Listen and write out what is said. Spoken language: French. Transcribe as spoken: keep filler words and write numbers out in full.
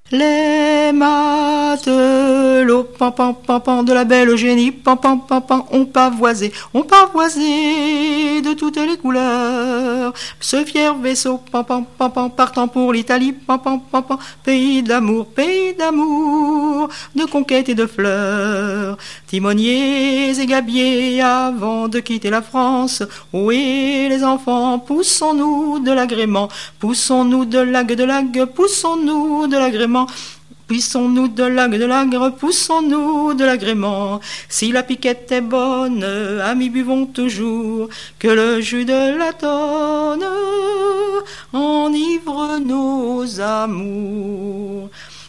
Les matelots, pan, pan, pan, pan, de la belle Eugénie, pan, pan, pan, pan, ont pavoisé, ont pavoisé de toutes les couleurs. Ce fier vaisseau, pan, pan, pan, pan, partant pour l'Italie, pan, pan, pan, pan, pays d'amour, pays d'amour, de conquête et de fleurs. Timoniers et gabiers, avant de quitter la France, oui, les enfants, poussons-nous de l'agrément, poussons-nous de l'ague, de l'ague, poussons-nous de l'agrément. Poussons-nous de l'agre, de l'agre, poussons-nous de l'agrément. Si la piquette est bonne, amis, buvons toujours, que le jus de la tonne enivre nos amours.